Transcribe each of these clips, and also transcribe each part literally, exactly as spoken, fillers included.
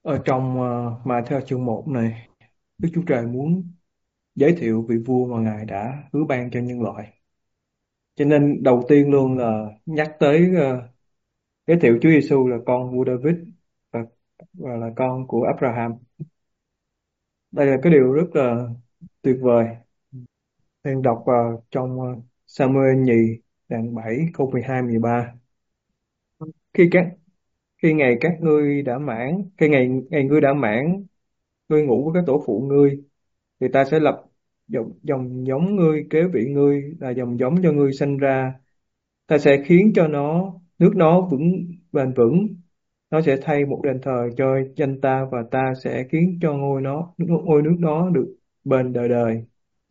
Ở trong uh, Ma-thi-ơ chương một này, Đức Chúa Trời muốn giới thiệu vị vua mà Ngài đã hứa ban cho nhân loại. Cho nên đầu tiên luôn là nhắc tới uh, giới thiệu Chúa Giêsu là con vua David và, và là con của Abraham. Đây là cái điều rất là tuyệt vời. Em đọc vào trong uh, Sa-mu-eel nhì đoạn bảy câu mười hai mười ba. Khi các khi ngày các ngươi đã mãn, khi ngày ngày ngươi đã mãn, ngươi ngủ với các tổ phụ ngươi, thì ta sẽ lập dòng, dòng giống ngươi kế vị ngươi là dòng giống cho ngươi sanh ra. Ta sẽ khiến cho nó nước nó vững bền vững. Nó sẽ thay một đền thờ cho danh ta, và ta sẽ khiến cho ngôi nó ngôi nước nó được bền đời đời.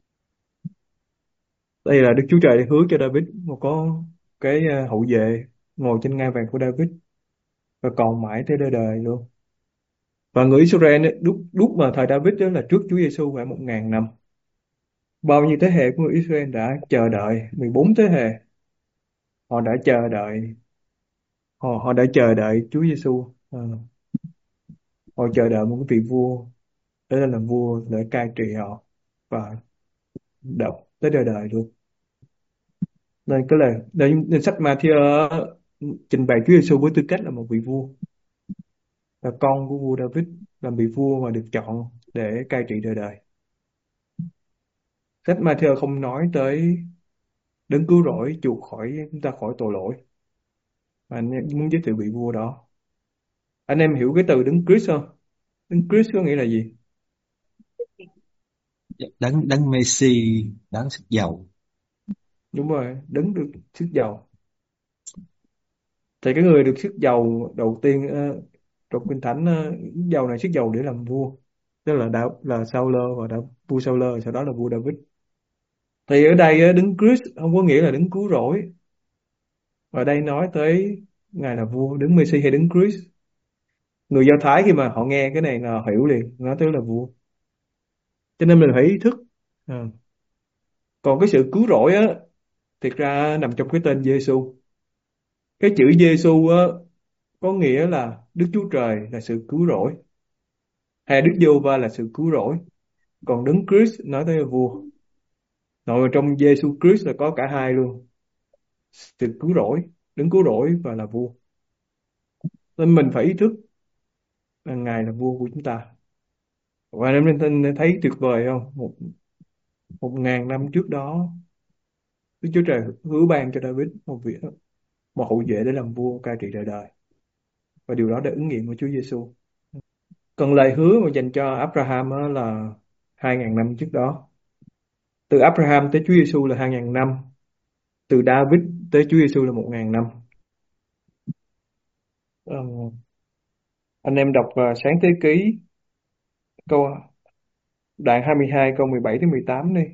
Đây là Đức Chúa Trời hứa cho David một có cái ờ, hậu vệ ngồi trên ngai vàng của David và còn mãi tới đời đời luôn. Và người Israel ấy, lúc lúc mà thời David đó là trước Chúa Giêsu phải một ngàn năm. Bao nhiêu thế hệ của người Israel đã chờ đợi, mười bốn thế hệ họ đã chờ đợi, họ họ đã chờ đợi Chúa Giêsu. Ờ, họ chờ đợi một cái vị vua để lên làm vua để cai trị họ và đọc tới đời đời luôn. Nên cái lời nên, nên sách Ma-thi-ơ trình bày Chúa Giêsu với tư cách là một vị vua, là con của vua David, làm vị vua mà được chọn để cai trị đời đời. Sách Ma-thi-ơ không nói tới đấng cứu rỗi chuộc khỏi chúng ta khỏi tội lỗi, mà anh em muốn giới thiệu vị vua đó. Anh em hiểu cái từ đấng Christ không? Đấng Christ có nghĩa là gì? đấng đấng Messi, đấng sức giàu. Đúng rồi, đấng được sức giàu. Thì cái người được sức giàu đầu tiên uh, trong kinh thánh, uh, giàu này sức giàu để làm vua, tức là đã là Sao-lơ, và đã vua Sao-lơ, sau đó là vua David. Thì ở đây uh, đấng Christ không có nghĩa là đấng cứu rỗi. Ở đây nói tới ngài là vua, đấng Messi hay đấng Christ. Người Do Thái khi mà họ nghe cái này là họ hiểu liền, nói tới là vua. Cho nên mình phải ý thức. Ờ. Còn cái sự cứu rỗi á, thiệt ra nằm trong cái tên Giêsu. Cái chữ Giêsu á có nghĩa là Đức Chúa Trời là sự cứu rỗi, hay Đức Giê-hô-va là sự cứu rỗi. Còn đấng Christ nói tới là vua. Nội trong Giêsu Christ là có cả hai luôn, sự cứu rỗi, đấng cứu rỗi và là vua. Nên mình phải ý thức là ngài là vua của chúng ta. Và nên nên thấy tuyệt vời không? Một một ngàn năm trước đó, Đức Chúa Trời hứa ban cho David một vị một hậu duệ để làm vua cai trị đời đời, và điều đó đã ứng nghiệm của Chúa Giêsu. Còn lời hứa mà dành cho Abraham á là hai ngàn năm trước đó. Từ Abraham tới Chúa Giêsu là hai ngàn năm. Từ David tới Chúa Giêsu là một ngàn năm. Ờ, anh em đọc uh, Sáng Thế Ký câu đoạn hai mươi hai câu mười bảy tới mười tám đi.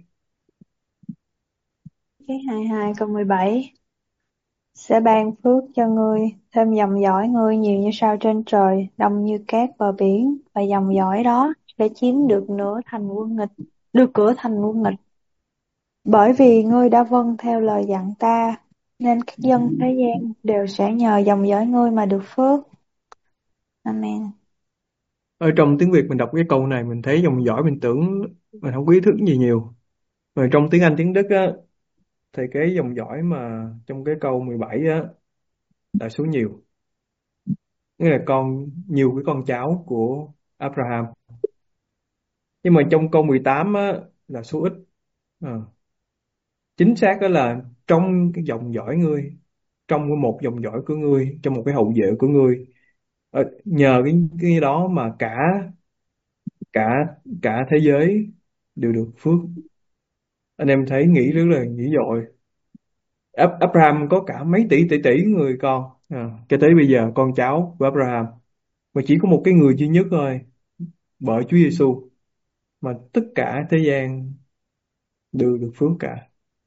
Cái hai mươi hai câu mười bảy sẽ ban phước cho ngươi, thêm dòng dõi ngươi nhiều như sao trên trời, đông như cát bờ biển, và dòng dõi đó sẽ chiếm được nửa thành quân nghịch, được cửa thành quân nghịch. Bởi vì ngươi đã vâng theo lời dặn ta, nên các dân thế gian đều sẽ nhờ dòng dõi ngươi mà được phước. Amen. Ở trong tiếng Việt mình đọc cái câu này mình thấy dòng dõi, mình tưởng mình không có ý thức gì nhiều. Mà trong tiếng Anh tiếng Đức á, thì cái dòng dõi mà trong cái câu mười bảy á là số nhiều, nghĩa là con nhiều cái con cháu của Abraham. Nhưng mà trong câu mười tám á là số ít. Ờ, chính xác đó là trong cái dòng dõi ngươi, trong một dòng dõi của ngươi, trong một cái hậu vệ của ngươi. Ờ, nhờ cái cái đó mà cả cả cả thế giới đều được phước. Anh em thấy nghĩ rất là dữ dội. Ab- Abraham có cả mấy tỷ tỷ tỷ người con, à, cho tới bây giờ con cháu của Abraham, mà chỉ có một cái người duy nhất thôi, bởi Chúa Giêsu, mà tất cả thế gian đều được phước cả.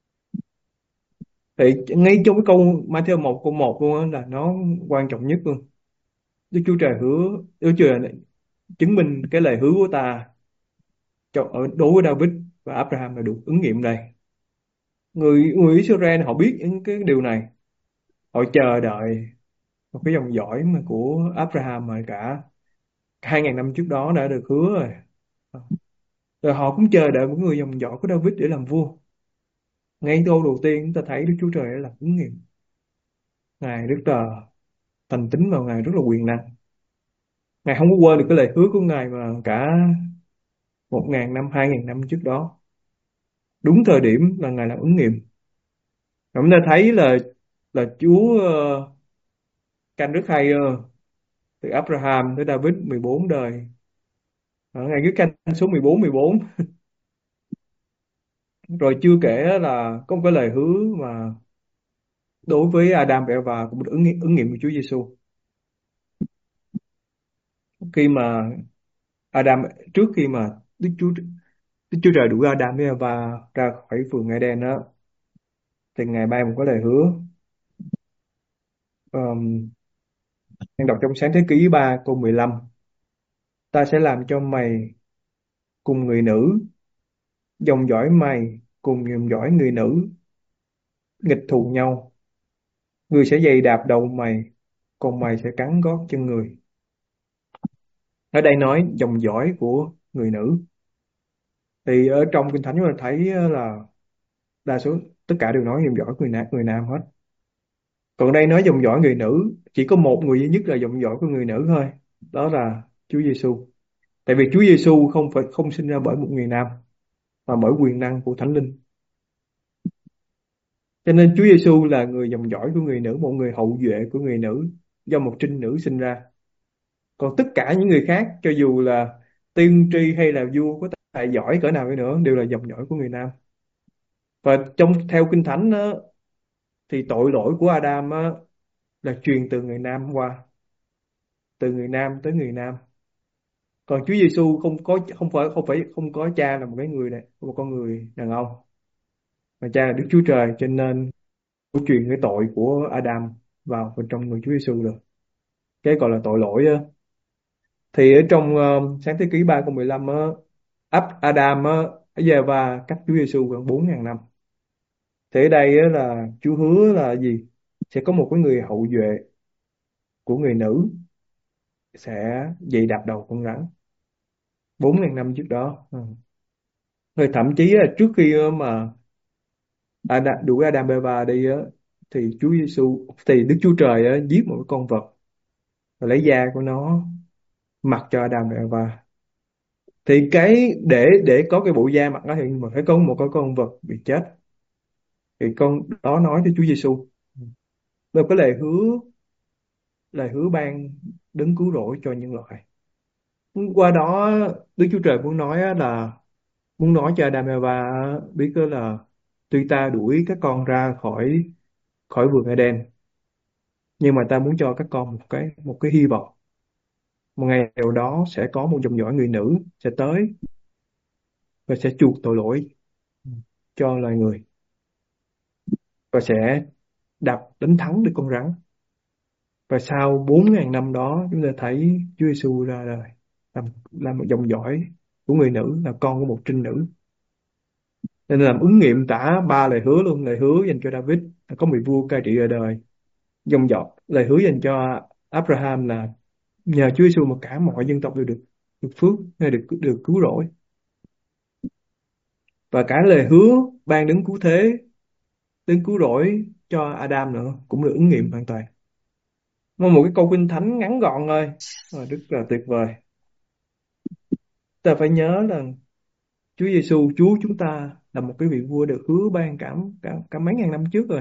Thì ngay trong cái câu Matthew một câu một luôn á là nó quan trọng nhất luôn. Đức Chúa Trời hứa, Đức Chúa Trời chứng minh cái lời hứa của ta cho ở đối với David và Abraham là được ứng nghiệm đây. Người người Israel họ biết những cái điều này, họ chờ đợi một cái dòng dõi mà của Abraham mà cả. hai ngàn năm trước đó đã được hứa rồi. Rồi họ cũng chờ đợi một người dòng dõi của David để làm vua. Ngay câu đầu tiên chúng ta thấy Đức Chúa Trời đã làm ứng nghiệm. Ngài rất là thành tín và Ngài rất là quyền năng. Ngài không có quên được cái lời hứa của Ngài mà cả một ngàn năm, hai ngàn năm trước đó. Đúng thời điểm là Ngài làm ứng nghiệm. Và chúng ta thấy là là Chúa ờ, canh rất hay, ờ, từ Abraham tới David mười bốn đời. Ờ, Ngài cứ canh số mười bốn mười bốn. Rồi chưa kể là có một cái lời hứa mà đối với Adam và Eva cũng được ứng nghiệm, ứng nghiệm của Chúa Giêsu. Khi mà Adam trước khi mà Đức Chúa Đức Chúa Trời đuổi Adam với Eva ra khỏi vườn Eden đó, thì Ngài ban một cái lời hứa. Um, đang đọc trong Sáng Thế Ký ba câu mười lăm: ta sẽ làm cho mày cùng người nữ, dòng dõi mày cùng dòng dõi người nữ nghịch thù nhau, người sẽ giày đạp đầu mày, còn mày sẽ cắn gót chân người. Ở đây nói dòng dõi của người nữ, thì ở trong Kinh Thánh chúng ta thấy là đa số tất cả đều nói dòng dõi người nam, người nam hết. Còn đây nói dòng dõi người nữ, chỉ có một người duy nhất là dòng dõi của người nữ thôi, đó là Chúa Giêsu. Tại vì Chúa Giêsu không phải không sinh ra bởi một người nam, mà bởi quyền năng của Thánh Linh. Cho nên Chúa Giêsu là người dòng dõi của người nữ, một người hậu duệ của người nữ, do một trinh nữ sinh ra. Còn tất cả những người khác, cho dù là tiên tri hay là vua có tài giỏi cỡ nào đi nữa, đều là dòng dõi của người nam. Và trong theo Kinh Thánh á, thì tội lỗi của Adam á, là truyền từ người nam qua, từ người nam tới người nam. Còn Chúa Giêsu không có không phải không phải không có cha là một cái người này, một con người đàn ông, mà cha là Đức Chúa Trời, cho nên không truyền cái tội của Adam vào bên trong người Chúa Giêsu được. Cái gọi là tội lỗi á. Thì ở trong uh, Sáng Thế Ký ba câu mười lăm á, ấp Adam á, Eva cách Chúa Giêsu gần bốn ngàn năm. Thì ở đây á, là Chúa hứa là gì? Sẽ có một cái người hậu duệ của người nữ sẽ dày đạp đầu con rắn bốn ngàn năm trước đó. Ừ. Rồi thậm chí là trước khi ờ, mà Adam, đuổi Adam và Eva đi á, thì Chúa Giêsu thì Đức Chúa Trời á, giết một cái con vật và lấy da của nó mặc cho Adam và Eva. Thì cái để để có cái bộ da mặc đó thì mà phải có một cái con vật bị chết, thì con đó nói tới Chúa Giêsu. Và cái lời hứa lời hứa ban đấng cứu rỗi cho nhân loại. Qua đó Đức Chúa Trời muốn nói á, là muốn nói cho Adam và Eva biết đó là tuy ta đuổi các con ra khỏi khỏi vườn Eden, nhưng mà ta muốn cho các con một cái một cái hy vọng. Một ngày nào đó sẽ có một dòng dõi người nữ sẽ tới và sẽ chuộc tội lỗi cho loài người, và sẽ đạp đánh thắng được con rắn. Và sau bốn ngàn năm đó chúng ta thấy Chúa Giêsu ra đời, làm, làm một dòng dõi của người nữ, là con của một trinh nữ. Nên làm ứng nghiệm cả ba lời hứa luôn. Lời hứa dành cho David là có một vua cai trị ở đời, dòng dõi. Lời hứa dành cho Abraham là nhờ Chúa Giêsu mà cả mọi dân tộc đều được được phước hay được được cứu rỗi. Và cả lời hứa ban đấng cứu thế, đấng cứu rỗi cho Adam nữa cũng được ứng nghiệm hoàn toàn. Một một cái câu kinh thánh ngắn gọn thôi mà rất là tuyệt vời. Ta phải nhớ là Chúa Giêsu, Chúa chúng ta là một cái vị vua được hứa ban cả cả, cả mấy ngàn năm trước rồi.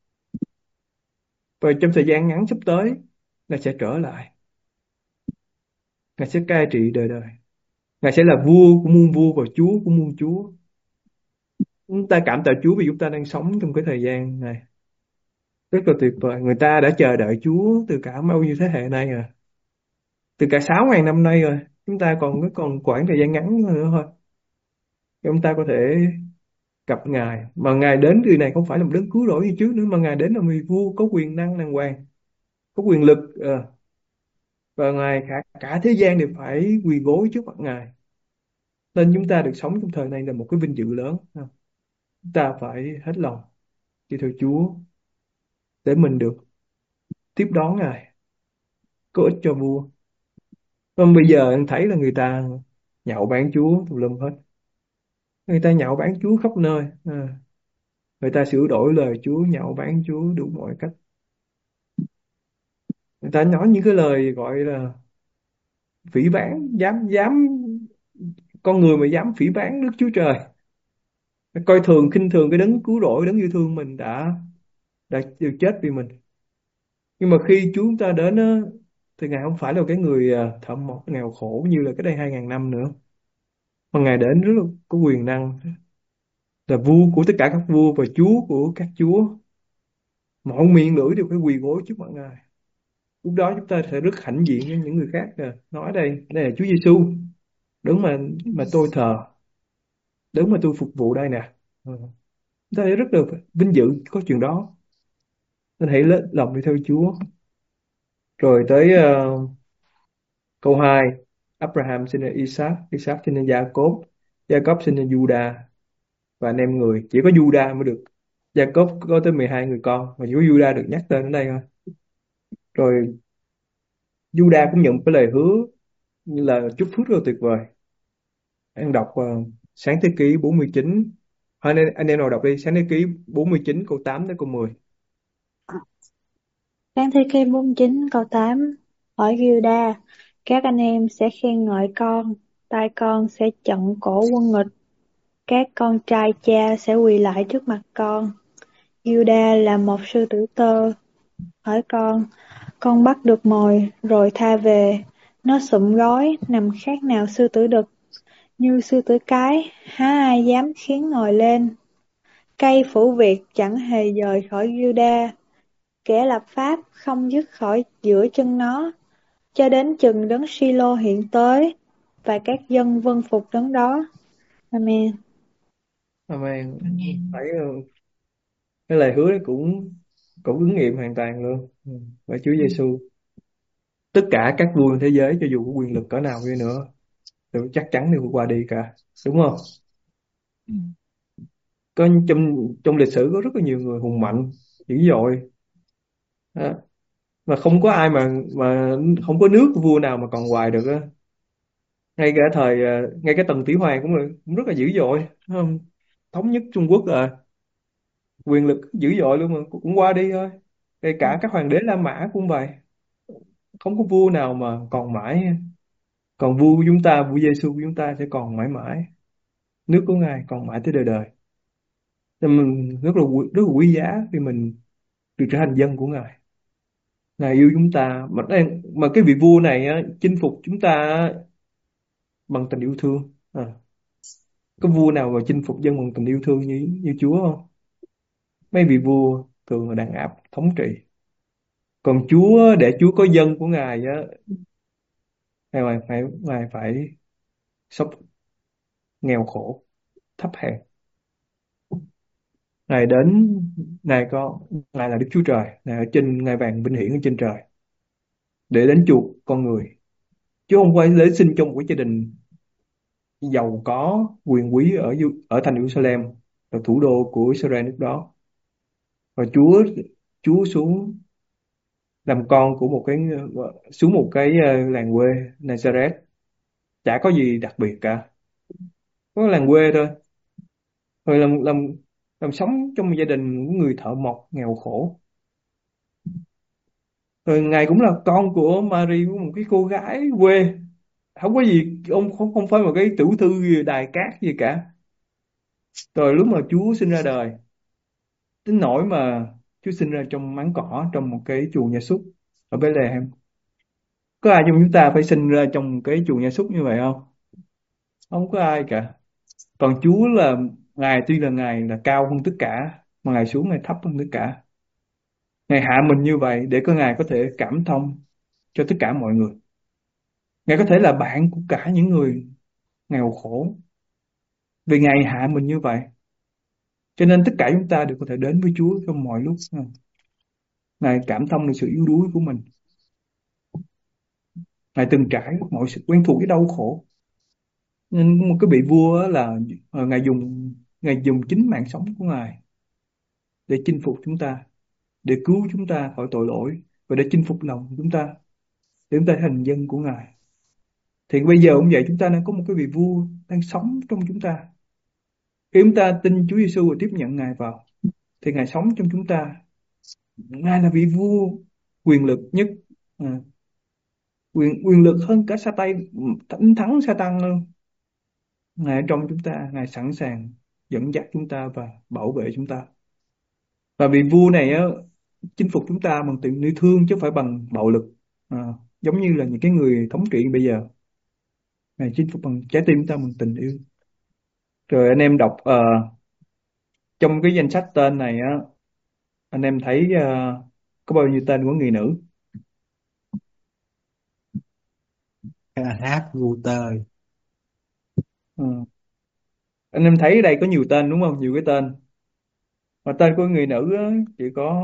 Và trong thời gian ngắn sắp tới, Ngài sẽ trở lại. Ngài sẽ cai trị đời đời. Ngài sẽ là vua của muôn vua và Chúa của muôn chúa. Chúng ta cảm tạ Chúa vì chúng ta đang sống trong cái thời gian này. Rất là tuyệt vời. Người ta đã chờ đợi Chúa từ cả bao nhiêu thế hệ nay rồi. Từ cả sáu ngàn năm nay rồi. Chúng ta còn còn khoảng thời gian ngắn nữa thôi. Chúng ta có thể gặp Ngài. Mà Ngài đến người này không phải là một đấng cứu rỗi như trước nữa, mà Ngài đến là một vị vua có quyền năng đàng hoàng, có quyền lực. ờ. Và Ngài cả, cả thế gian đều phải quỳ gối trước mặt Ngài. Nên chúng ta được sống trong thời này là một cái vinh dự lớn. Chúng ta phải hết lòng đi theo Chúa để mình được tiếp đón Ngài, có ích cho vua. Còn bây giờ anh thấy là người ta nhạo báng Chúa tùm lum hết, người ta nhạo báng Chúa khắp nơi. À, người ta sửa đổi lời Chúa, nhạo báng Chúa đủ mọi cách. Người ta nói những cái lời gọi là phỉ báng, dám dám con người mà dám phỉ báng Đức Chúa Trời, coi thường khinh thường cái đấng cứu rỗi, đấng yêu thương mình đã đã được chết vì mình. Nhưng mà khi Chúa chúng ta đến á, thì Ngài không phải là cái người à, thợ mộc nghèo khổ như là cái đây hai ngàn năm nữa, mà Ngài đến rất là có quyền năng, là vua của tất cả các vua và Chúa của các chúa, mọi miệng lưỡi đều phải quỳ gối trước mặt Ngài. Lúc đó chúng ta sẽ rất hãnh diện với những người khác nè, nói đây đây là Chúa Giêsu, đấng mà mà tôi thờ, đấng mà tôi phục vụ đây nè. Ừ. Chúng ta sẽ rất là vinh dự có chuyện đó, nên hãy lấy lòng đi theo Chúa. Rồi tới ờ, câu hai, Abraham sinh ra Isaac, Isaac sinh ra Jacob, Jacob sinh ra Judah, và anh em người chỉ có Judah mới được. Jacob có tới mười hai người con mà chỉ có Judah được nhắc tên ở đây thôi. Rồi Judah cũng nhận cái lời hứa như là chúc phước rất là tuyệt vời. Anh đọc ờ, sáng thế ký bốn mươi chín, anh em, anh em nào đọc đi, sáng thế ký bốn mươi chín câu tám tới câu mười. Sáng thế ký bốn chín câu tám. Hỏi Gilda, các anh em sẽ khen ngợi con, tai con sẽ chận cổ quân nghịch, các con trai cha sẽ quỳ lại trước mặt con. Gilda là một sư tử tơ. Hỏi con, con bắt được mồi rồi tha về, nó sụm gói nằm khác nào sư tử đực, như sư tử cái, há ai dám khiến nồi lên. Cây phủ việc chẳng hề rời khỏi Gilda, kẻ lập pháp không dứt khỏi giữa chân nó, cho đến chừng đấng Silo hiện tới, và các dân vâng phục đấng đó. Amen. Amen. Thấy ờ, cái lời hứa đấy cũng cũng ứng nghiệm hoàn toàn luôn. Ừ. Bởi Chúa Giêsu, tất cả các vua trên thế giới cho dù có quyền lực cỡ nào đi nữa thì chắc chắn đều vượt qua đi cả, đúng không? Có trong trong lịch sử có rất là nhiều người hùng mạnh dữ dội đó. Mà không có ai mà mà không có nước vua nào mà còn hoài được á. Ngay cả thời ờ, ngay cái Tần Thủy Hoàng cũng là cũng rất là dữ dội, đúng không? Thống nhất Trung Quốc rồi, quyền lực dữ dội luôn mà cũng qua đi thôi. Kể cả các hoàng đế La Mã cũng vậy, không có vua nào mà còn mãi. Còn vua của chúng ta, vua Giêsu của chúng ta sẽ còn mãi mãi, nước của Ngài còn mãi tới đời đời. Nên mình rất là quý- rất là quý giá khi mình được trở thành dân của Ngài. Ngài yêu chúng ta mà đây- mà cái vị vua này á, chinh phục chúng ta á, bằng tình yêu thương. À, có vua nào mà chinh phục dân bằng tình yêu thương như như Chúa không? Mấy vị vua thường là đàn áp thống trị, còn Chúa để Chúa có dân của Ngài á, Ngài phải phải Ngài phải sống nghèo khổ, thấp hèn. Ngài đến, Ngài có Ngài là Đức Chúa Trời, Ngài ở trên ngai vàng vinh hiển ở trên trời để đến chuộc con người, chứ không phải đến sinh trong một cái gia đình giàu có quyền quý ở Du- ở thành Jerusalem, là thủ đô của Israel lúc đó. Và Chúa Chúa xuống làm con của một cái xuống một cái ờ, làng quê Nazareth, chả có gì đặc biệt cả, có làng quê thôi. Rồi làm làm làm sống trong một gia đình của người thợ mộc nghèo khổ. Rồi ngài cũng là con của Mary, của một cái cô gái quê, không có gì, ông không không phải một cái tiểu thư gì, đài cát gì cả. Rồi lúc mà Chúa sinh ra đời, đến nỗi mà Chúa sinh ra trong máng cỏ, trong một cái chuồng gia súc ở Bethlehem. Có ai trong chúng ta phải sinh ra trong một cái chuồng gia súc như vậy không? Không có ai cả. Còn Chúa là Ngài, tuy là Ngài là cao hơn tất cả, mà Ngài xuống Ngài thấp hơn tất cả. Ngài hạ mình như vậy để có Ngài có thể cảm thông cho tất cả mọi người. Ngài có thể là bạn của cả những người nghèo khổ, vì Ngài hạ mình như vậy. Cho nên tất cả chúng ta đều có thể đến với Chúa trong mọi lúc. Ngài cảm thông được sự yếu đuối của mình. Ngài từng trải mọi sự quen thuộc với đau khổ. Nên một cái vị vua á là ờ, Ngài dùng Ngài dùng chính mạng sống của Ngài để chinh phục chúng ta, để cứu chúng ta khỏi tội lỗi, và để chinh phục lòng chúng ta, để chúng ta thành dân của Ngài. Thì bây giờ cũng vậy, chúng ta đang có một cái vị vua đang sống trong chúng ta. Khi chúng ta tin Chúa Giêsu và tiếp nhận Ngài vào thì Ngài sống trong chúng ta. Ngài là vị vua quyền lực nhất, à, quyền quyền lực hơn cả sa tay, thắng thắng Satan luôn. Ngài ở trong chúng ta, Ngài sẵn sàng dẫn dắt chúng ta và bảo vệ chúng ta. Và vị vua này á, chinh phục chúng ta bằng tình yêu thương chứ không phải bằng bạo lực. À, giống như là những cái người thống trị bây giờ, Ngài chinh phục bằng trái tim chúng ta bằng tình yêu. Rồi anh em đọc ờ, trong cái danh sách tên này á, anh em thấy ờ, có bao nhiêu tên của người nữ? Hát Luther. Ừ. Anh em thấy ở đây có nhiều tên đúng không? Nhiều cái tên. Mà tên của người nữ á, chỉ có,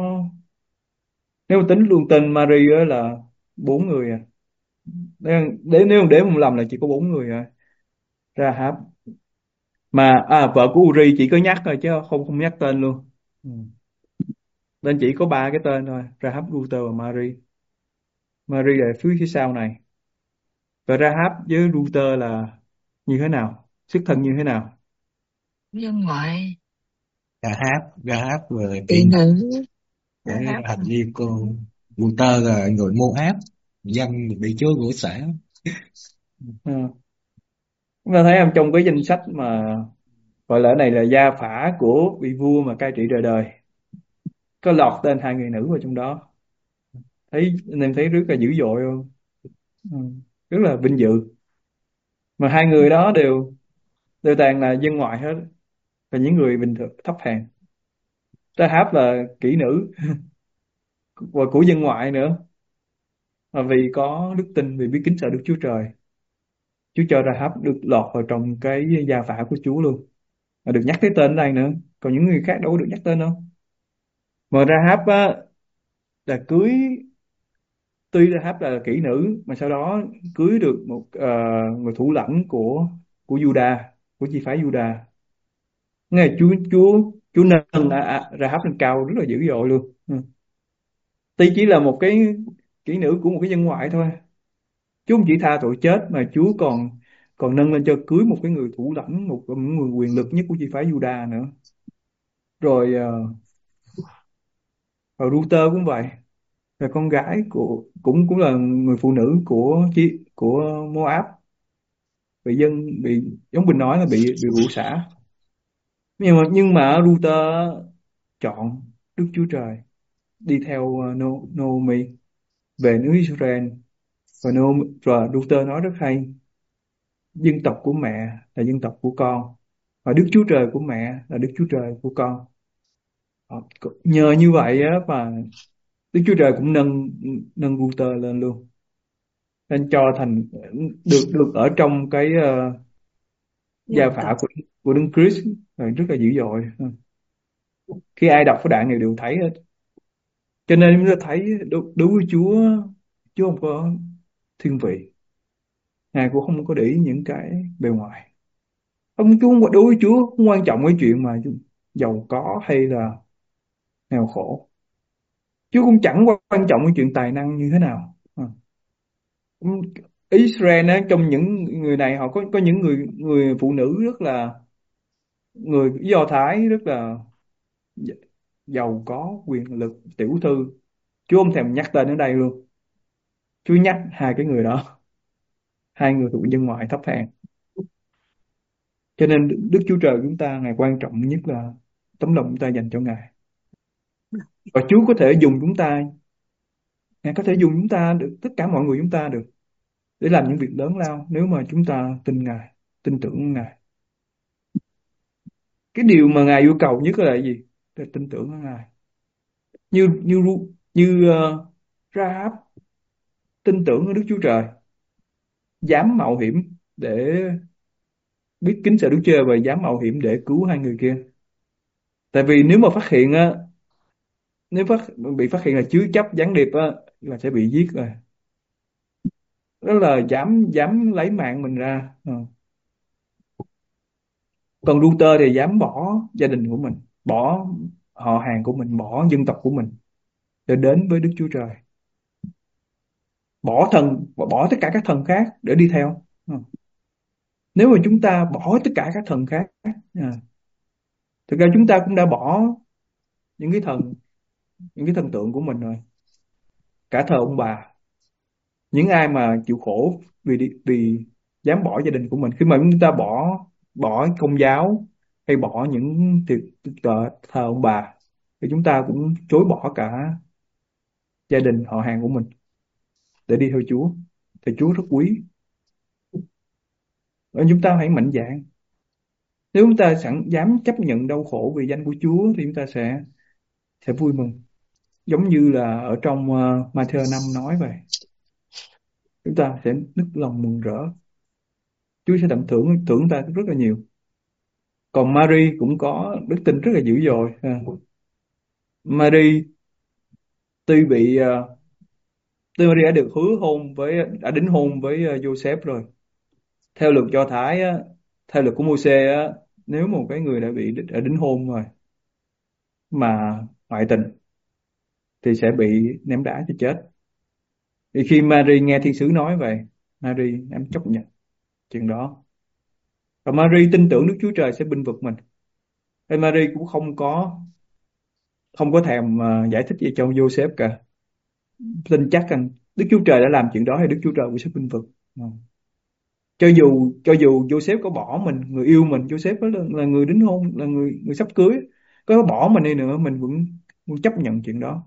nếu mà tính luôn tên Mary á là bốn người à. Nếu, nếu nếu đếm không lầm là chỉ có bốn người à. Rahab, mà à vợ của Uri chỉ có nhắc thôi chứ không không nhắc tên luôn. Ừ. Nên chỉ có ba cái tên thôi: Rahab, Luther và Mary. Mary là phía phía sau này. Và Rahab với Luther là như thế nào, xuất thân như thế nào? Dân ngoại. Rahab Rahab về Tỷ tiên nữ. của Rahab. hành vi cô. Luther là người Moab, dân bị Chúa rủa xả. Ừ. Chúng ta thấy không, trong cái danh sách mà gọi là này là gia phả của vị vua mà cai trị đời đời, có lọt tên hai người nữ vào trong đó. Thấy anh em thấy rất là dữ dội không? Ừ. Rất là vinh dự. Mà hai người đó đều đều toàn là dân ngoại hết, và những người bình thường thấp hèn. Rahab là kỹ nữ và của dân ngoại nữa, mà vì có đức tin, vì biết kính sợ Đức Chúa Trời, Chúa cho Rahab được lọt vào trong cái gia phả của Chúa luôn, và được nhắc tới tên ở đây nữa. Còn những người khác đâu có được nhắc tên đâu. Mà Rahab á, là cưới, tuy Rahab là kỹ nữ mà sau đó cưới được một ờ, người thủ lãnh của của Juda, của chi phái Juda. Nghe Chúa Chúa Chúa nâng à, à, Rahab lên cao rất là dữ dội luôn. Ừ. Tuy chỉ là một cái kỹ nữ của một cái dân ngoại thôi, Chúa không chỉ tha tội chết mà Chúa còn còn nâng lên cho cưới một cái người thủ lãnh, một người quyền lực nhất của chi phái Juda nữa. Rồi uh, rồi Ruther cũng vậy, là con gái của, cũng cũng là người phụ nữ của chi của Moab, bị dân bị giống mình nói là bị bị rủa xả. Nhưng mà nhưng mà Ruther chọn Đức Chúa Trời, đi theo uh, No, Naomi về nước Israel. Và Naomi, và Luther nói rất hay: dân tộc của mẹ là dân tộc của con, và Đức Chúa Trời của mẹ là Đức Chúa Trời của con. Ờ, nhờ như vậy á, mà Đức Chúa Trời cũng nâng nâng Luther lên luôn, nên cho thành được được ở trong cái uh, gia Dân tộc. phả của của Đấng Christ, là rất là dữ dội. Khi ai đọc cái đoạn này đều thấy hết. Cho nên chúng ta thấy đối, đối với Chúa, Chúa không có thiên vị, Ngài cũng không có để ý những cái bề ngoài. Ông Chúa không- đối với Chúa không quan trọng cái chuyện mà giàu có hay là nghèo khổ. Chúa cũng chẳng quan trọng cái chuyện tài năng như thế nào. À. Israel á, trong những người này họ có có những người người phụ nữ rất là, người Do Thái rất là giàu có, quyền lực, tiểu thư. Chúa không thèm nhắc tên ở đây luôn. Chúa nhắc hai cái người đó, hai người thuộc dân ngoại thấp hèn. Cho nên Đức Chúa Trời chúng ta, Ngài quan trọng nhất là tấm lòng chúng ta dành cho Ngài. Và Chúa có thể dùng chúng ta, Ngài có thể dùng chúng ta được, tất cả mọi người chúng ta được, để làm những việc lớn lao nếu mà chúng ta tin Ngài, tin tưởng Ngài. Cái điều mà Ngài yêu cầu nhất là gì? Là tin tưởng ở Ngài. Như như như uh, Rahab tin tưởng ở Đức Chúa Trời, dám mạo hiểm để biết kính sợ Đức Chúa Trời, và dám mạo hiểm để cứu hai người kia. Tại vì nếu mà phát hiện á, nếu phát bị phát hiện là chứa chấp gián điệp á, là sẽ bị giết rồi. Đó là dám dám lấy mạng mình ra. Ờ. Còn Luther thì dám bỏ gia đình của mình, bỏ họ hàng của mình, bỏ dân tộc của mình để đến với Đức Chúa Trời, bỏ thần, bỏ tất cả các thần khác để đi theo. Ừ. Nếu mà chúng ta bỏ tất cả các thần khác, à, thực ra chúng ta cũng đã bỏ những cái thần những cái thần tượng của mình rồi, cả thờ ông bà, những ai mà chịu khổ vì đi, vì dám bỏ gia đình của mình. Khi mà chúng ta bỏ bỏ công giáo hay bỏ những tiệc thờ, thờ ông bà, thì chúng ta cũng chối bỏ cả gia đình họ hàng của mình để đi theo Chúa. Thì Chúa rất quý, và chúng ta hãy mạnh dạn. Nếu chúng ta sẵn dám chấp nhận đau khổ vì danh của Chúa thì chúng ta sẽ sẽ vui mừng, giống như là ở trong uh, Matthew năm nói vậy. Chúng ta sẽ nức lòng mừng rỡ, Chúa sẽ tặng thưởng thưởng ta rất là nhiều. Còn Mary cũng có đức tin rất là dữ dội. À, Mary tuy bị uh, tuy Mary đã được hứa hôn với đã đính hôn với uh, Joseph rồi. Theo luật Do Thái á, theo luật của Mô-sê á, nếu một cái người đã bị đã đính hôn rồi mà ngoại tình thì sẽ bị ném đá cho chết. Thì khi Mary nghe thiên sứ nói vậy, Mary em chấp nhận chuyện đó, và Mary tin tưởng Đức Chúa Trời sẽ bênh vực mình. Và Mary cũng không có không có thèm uh, giải thích gì cho Joseph cả, tin chắc rằng Đức Chúa Trời đã làm chuyện đó thì Đức Chúa Trời cũng sẽ bênh vực. Ừ. cho dù cho dù Joseph có bỏ mình, người yêu mình, Joseph đó là, là người đính hôn, là người người sắp cưới, có bỏ mình đi nữa mình vẫn, vẫn chấp nhận chuyện đó.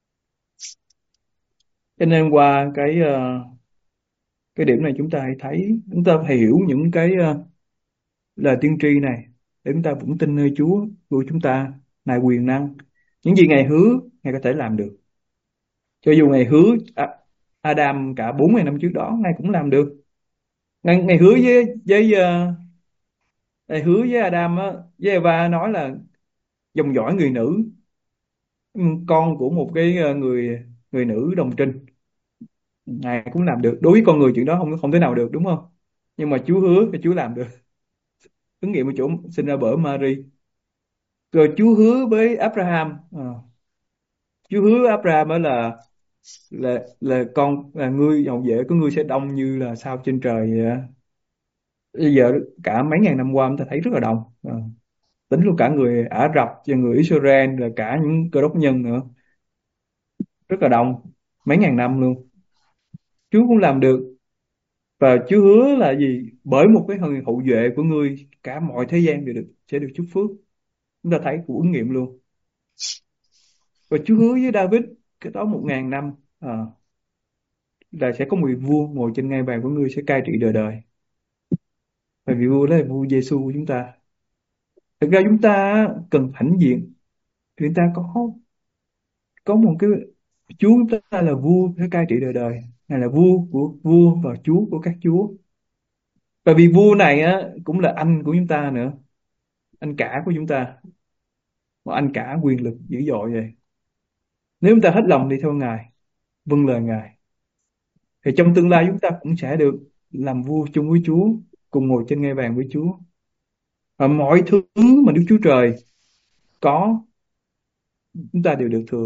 Cho nên qua cái uh, cái điểm này chúng ta hãy thấy, chúng ta phải hiểu những cái uh, lời tiên tri này để chúng ta vững tin nơi Chúa của chúng ta, Ngài quyền năng. Những gì Ngài hứa Ngài có thể làm được. Cho dù Ngài hứa à, Adam cả bốn ngàn năm trước đó, Ngài cũng làm được. Ngài, Ngài hứa với với uh, Ngài hứa với Adam á, với Eva, nói là dòng dõi người nữ, ừ, con của một cái uh, người người nữ đồng trinh. Ngài cũng làm được. Đối với con người chuyện đó không không thể nào được, đúng không? Nhưng mà Chúa hứa thì Chúa làm được. Ứng nghiệm ở chỗ sinh ra bởi Mary. Rồi Chúa hứa với Abraham, à, Chúa hứa với Abraham đó là là là con là ngươi hậu vệ của ngươi sẽ đông như là sao trên trời vậy á. Bây giờ cả mấy ngàn năm qua chúng ta thấy rất là đông, à, tính luôn cả người Ả Rập và người Israel, rồi cả những cơ đốc nhân nữa, rất là đông, mấy ngàn năm luôn. Chúa cũng làm được. Và Chúa hứa là gì? Bởi một cái hậu hậu duệ của ngươi cả mọi thế gian đều được sẽ được chúc phước. Chúng ta thấy cũng ứng nghiệm luôn. Và Chúa hứa với David cái đó một ngàn năm, à, là sẽ có một vị vua ngồi trên ngai vàng của ngươi sẽ cai trị đời đời. Và vị vua đó là vua Giêsu của chúng ta. Thực ra chúng ta cần hãnh diện, thì chúng ta có có một cái Chúa chúng ta là vua sẽ cai trị đời đời. Ngài là vua của vua và Chúa của các chúa. Và vị vua này á cũng là anh của chúng ta nữa, anh cả của chúng ta, một anh cả quyền lực dữ dội vậy. Nếu chúng ta hết lòng đi theo Ngài, vâng lời Ngài, thì trong tương lai chúng ta cũng sẽ được làm vua chung với Chúa, cùng ngồi trên ngai vàng với Chúa. Và mọi thứ mà Đức Chúa Trời có, chúng ta đều được thừa